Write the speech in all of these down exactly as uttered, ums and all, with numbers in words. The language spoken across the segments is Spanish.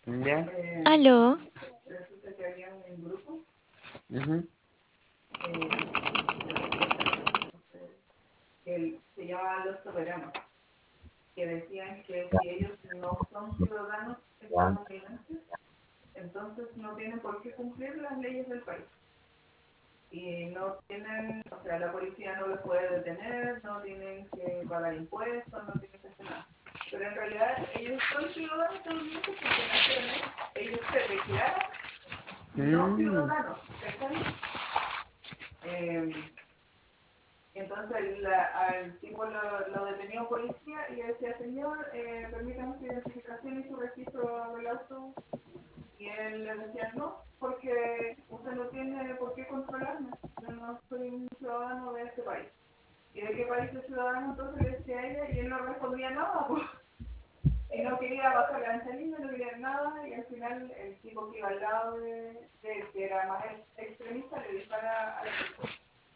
Ya. Eh, Aló, Resulta que había un grupo Ujú. eh, de representantes que el- se llamaban los soberanos, que decían que si ellos no son ciudadanos estadounidenses, entonces no tienen por qué cumplir las leyes del país. Y no tienen, o sea, la policía no los puede detener, no tienen que pagar impuestos, no tienen que hacer nada. Pero en realidad ellos son ciudadanos estadounidenses porque nacieron ahí. Ellos se declaran no Mm. ciudadanos, ¿cachai? Eh, entonces la- al tipo lo, lo detenía un policía y le decía, señor, eh, permítame su identificación y su registro del auto. Y él le decía, no, porque usted no tiene por qué controlarme. Yo no soy un ciudadano de este país. ¿Y de qué país es ciudadano? Entonces le decía a ella y él no respondía nada, pues. Y no quería bajar la ventanilla, no quería nada. Y al final el tipo que iba al lado de, de él, que era más extremista, le dispara a la persona.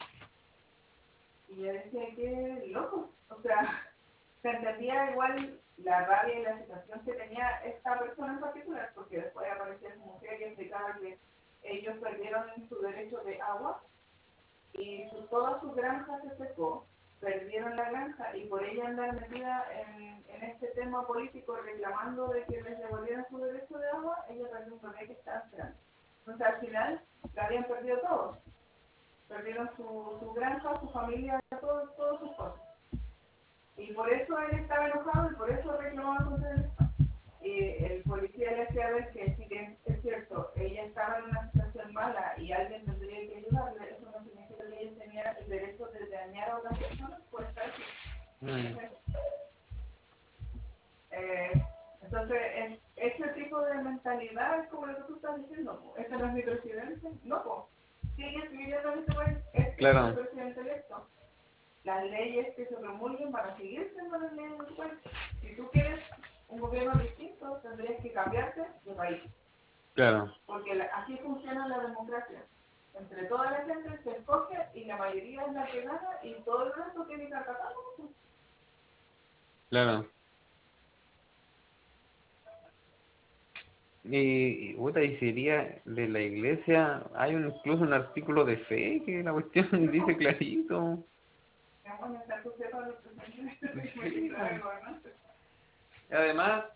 Y yo decía, qué loco. O sea, se entendía igual la rabia y la situación que tenía esta persona en particular, porque después aparecía su mujer y explicaba que ellos perdieron su derecho de agua y su, toda su granja se secó, perdieron la granja y por ella andar metida en, en este tema político reclamando de que les devolvieran su derecho de agua, ella perdió un bebé que estaba esperando. Entonces al final la habían perdido todos, perdieron su, su granja, su familia, todo, todas sus cosas. Y por eso él estaba enojado y por eso reclamaba contra él. Y el policía le hacía ver que si bien es cierto, ella estaba en una situación mala y alguien tendría que ayudarle, eso no significa que ella tenía el derecho de dañar a otras personas por estar así. Mm. Eh, entonces, es, ese tipo de mentalidad es como lo que tú estás diciendo, po. Este no es mi presidente, no, po. Sigue viviendo en este país, este es el Claro, presidente electo. Las leyes que se promulguen van a seguir siendo las leyes de tu país. Si tú quieres un gobierno distinto, tendrías que cambiarte de país. claro, Porque la, así funciona la democracia. Entre toda la gente se escoge y la mayoría es la que gana y todo el resto tiene que acatar. claro. Y, y, puta, y sería de la iglesia, hay un, incluso un artículo de fe que la cuestión dice clarito. Vamos a estar sujetos a los presidentes Sí, de po. gobernantes. Además,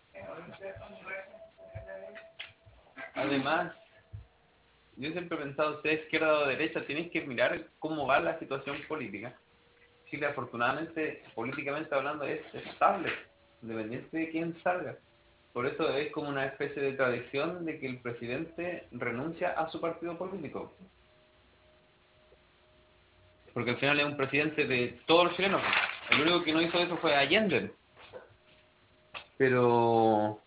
además, yo siempre he pensado, sea izquierda o derecha, tienes que mirar cómo va la situación política. Chile, afortunadamente, políticamente hablando, es estable, independiente de quién salga. Por eso es como una especie de tradición de que el presidente renuncia a su partido político. Porque al final es un presidente de todos los chilenos. El único que no hizo eso fue Allende. Pero...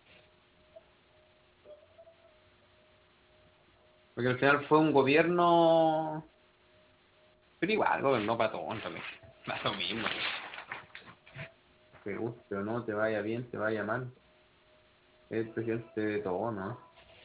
Porque al final fue un gobierno... Pero igual, gobernó para todo, en realidad. Da lo mismo. Te guste o no, te vaya bien, te vaya mal. Es el presidente de todo, ¿no?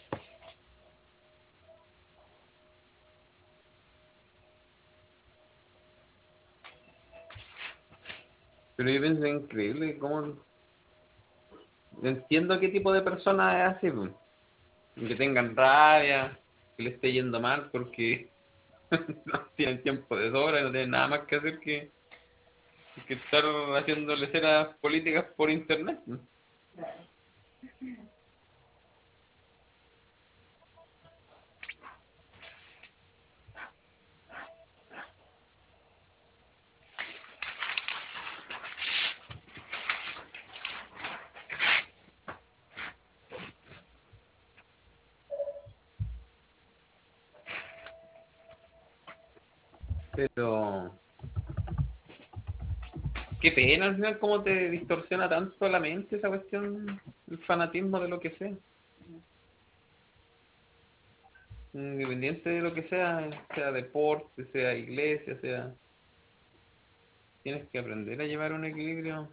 Pero yo pienso que es increíble cómo... Entiendo qué tipo de persona es así, pues. Que tengan rabia, que le esté yendo mal porque no tienen tiempo de sobra y no tienen nada más que hacer que, que estar haciendo leceras políticas por internet. Claro. Pero qué pena al final cómo te distorsiona tanto la mente esa cuestión, el fanatismo de lo que sea. Independiente de lo que sea, sea deporte, sea iglesia, sea... Tienes que aprender a llevar un equilibrio.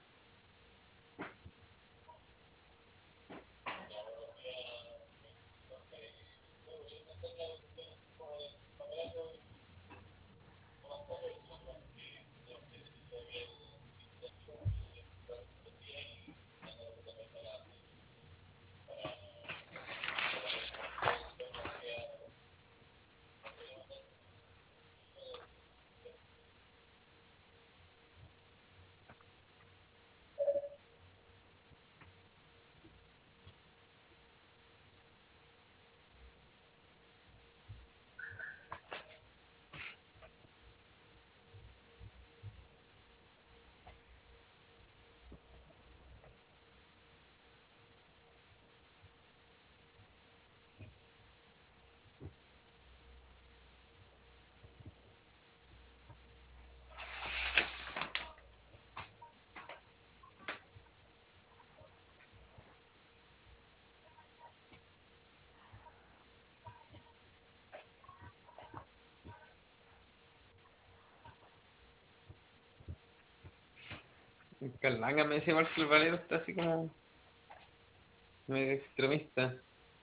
Carlanga me decía igual que el Valero está así como medio extremista.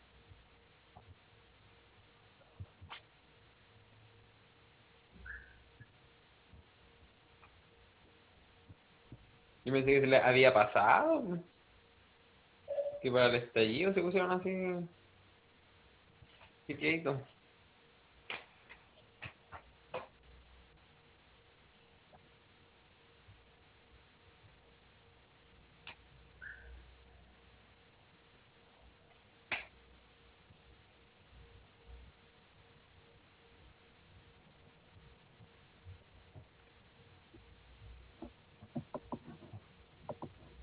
Yo pensé que se le había pasado, que para el estallido se pusieron así, chiquitos.